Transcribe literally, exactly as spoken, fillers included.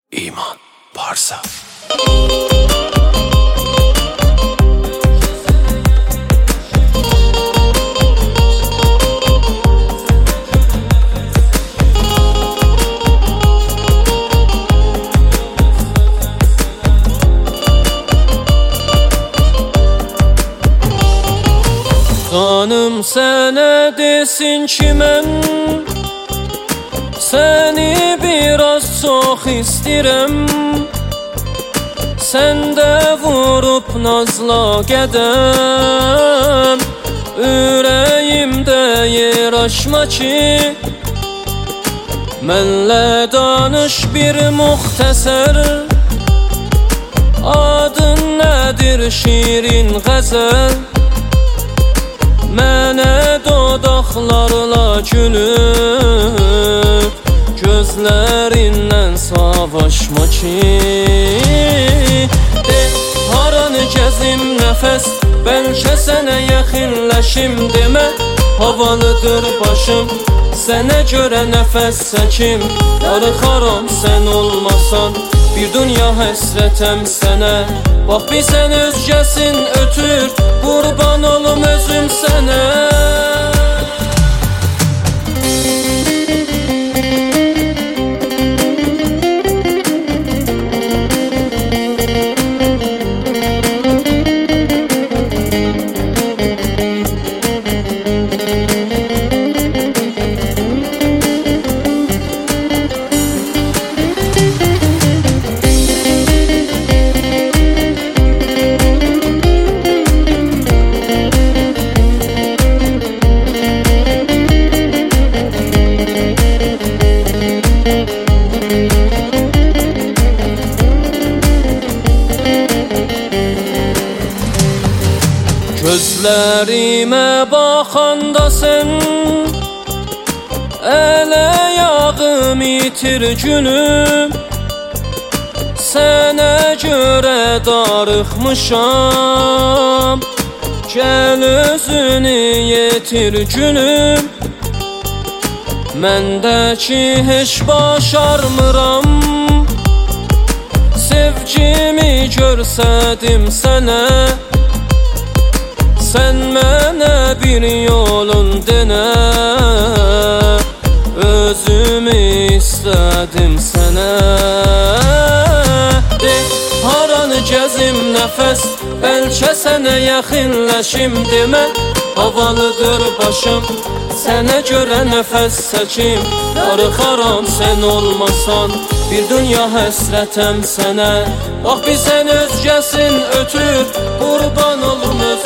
İman varsa. Canım sənə desin ki mən səni biraz çox istəyirəm. Səndə vurub nazla qədəm, ürəyimdə yer açma ki, mənlə danış bir muxtəsər. Adın nədir şirin qəzəl, mənə dodaqlarla gülüb, gözlərindən savaşma ki. De, haranı gəzim nəfəs, bəlkə sənə yaxınlaşım. Demə, havalıdır başım, sənə görə nəfəs çəkim. Darıxaram sən olmasan, bir dünya həsrətəm sənə. Bax bir sən özgəsin ötür, qurban olum özüm sənə. Gözlərimə baxanda sən əl-ayağım itir gülüm. Sənə görə darıxmışam, gəl özünü yetir gülüm. Məndəki heç başarmıram, sevgimi görsədim sənə. Sən mənə bir yolun denə, özümü istədim sənə. De, haranı gəzim nəfəs, bəlkə sənə yaxınlaşım. Demə, havalıdır başım, sənə görə nəfəs çəkim. Darıxaram sən olmasan, bir dünya həsrətəm sənə. Bax bir sən özgəsin ötür, qurban olum özüm.